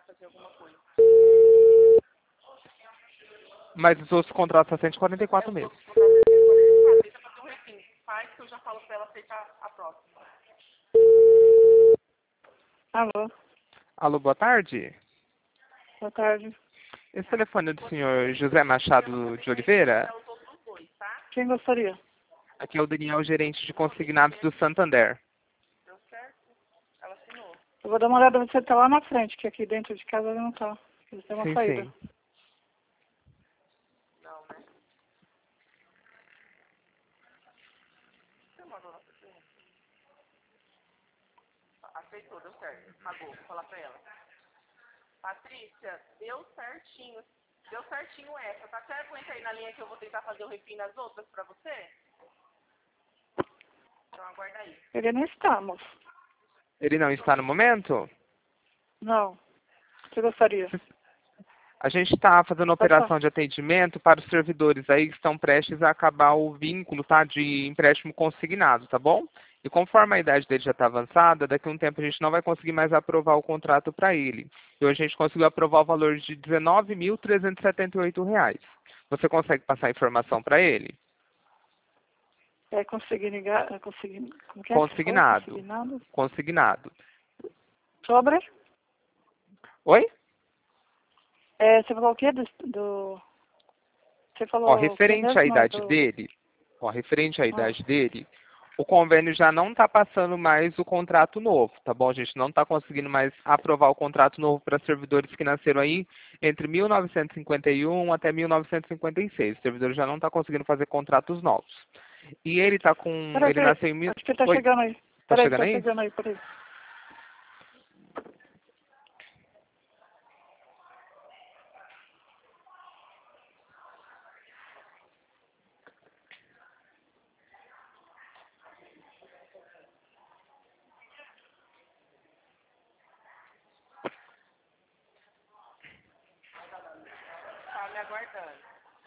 fazer alguma coisa. Mas os outros contratos são 144 meses. Tenta fazer um refim. Faz que eu já falo pra ela aceitar a próxima. Alô, Alô, boa tarde. boa tarde. Esse telefone é do senhor José Machado de Oliveira? Os outros dois, tá? Quem gostaria? Aqui é o Daniel, gerente de consignados do Santander. Deu certo? Ela assinou. Eu vou dar uma olhada, você tá lá na frente, que aqui dentro de casa ele não tá. Eles têm uma Sim, saída. sim. Não, né? Você mandou nossa pergunta. Aceitou, deu certo. Pagou, vou falar pra ela. Patrícia, deu certinho. Deu certinho essa, tá? Você aguenta aí na linha que eu vou tentar fazer o refim nas outras pra você? Então aguarda aí. Ele não está, moço. Ele não está no momento? Não. Você gostaria? A gente está fazendo uma Pode operação de atendimento para os servidores aí que estão prestes a acabar o vínculo, tá? De empréstimo consignado, tá bom? E conforme a idade dele já está avançada, daqui a um tempo a gente não vai conseguir mais aprovar o contrato para ele. E hoje a gente conseguiu aprovar o valor de R$ 19.378. Você consegue passar a informação para ele? É consignar, como que é que você falou? Consignado. Consignado? Consignado. Sobre? Oi? Você falou o quê Você falou Ó, o quê referente à mesmo? idade dele, referente à Ah, idade dele, o convênio já não está passando mais o contrato novo, tá bom? A gente não está conseguindo mais aprovar o contrato novo para servidores que nasceram aí entre 1951 até 1956. O servidor já não está conseguindo fazer contratos novos. E ele tá com... Peraí, ele nasceu em... acho que ele tá Oi, chegando aí. tá Peraí, chegando tá aí? chegando aí, peraí. Tá me aguardando.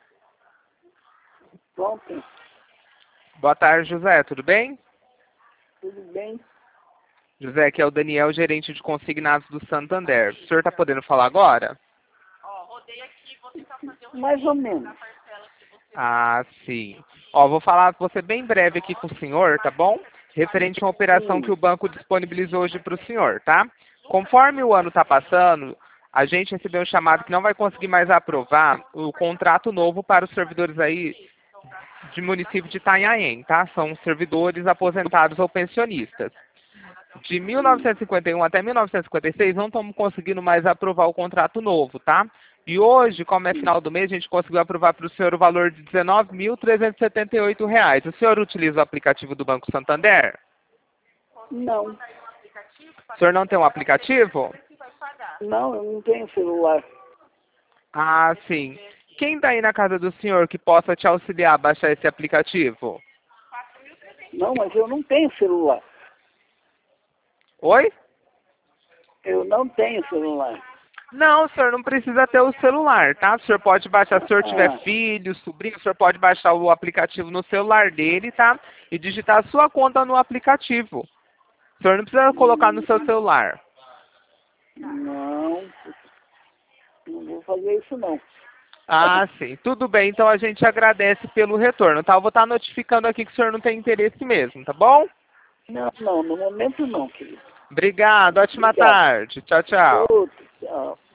Pronto, Boa tarde, José, tudo bem? tudo bem? José, aqui é o Daniel, gerente de consignados do Santander. O senhor tá podendo falar agora? Ó, rodei aqui, vou tentar fazer o Mais ou refim menos. da parcela que você... Ah, sim. Ó, vou falar com você bem breve aqui com o senhor, tá bom? Referente a uma operação que o banco disponibilizou hoje para o senhor, tá? Conforme o ano está passando, a gente recebeu um chamado que não vai conseguir mais aprovar o contrato novo para os servidores aí de município de Itanhaém, tá? São servidores aposentados ou pensionistas. De 1951 até 1956, não estamos conseguindo mais aprovar o contrato novo, tá? E hoje, como é final do mês, a gente conseguiu aprovar para o senhor o valor de R$ 19.378. O senhor utiliza o aplicativo do Banco Santander? Não, O senhor não tem um aplicativo? não, eu não tenho celular. Ah, sim. Quem está aí na casa do senhor que possa te auxiliar a baixar esse aplicativo? Não, mas eu não tenho celular. Oi? Eu não tenho celular. Não, o senhor não precisa ter o celular, tá? O senhor pode baixar, se o senhor tiver Ah. filho, sobrinho, o senhor pode baixar o aplicativo no celular dele, tá? E digitar a sua conta no aplicativo. O senhor não precisa colocar no seu celular. Não, não vou fazer isso não. Ah, sim. Tudo bem, então a gente agradece pelo retorno, tá? Eu vou estar notificando aqui que o senhor não tem interesse mesmo, tá bom? Não, não, no momento não, querido. Obrigado, ótima Obrigado. tarde. Tchau, tchau. Outro, tchau.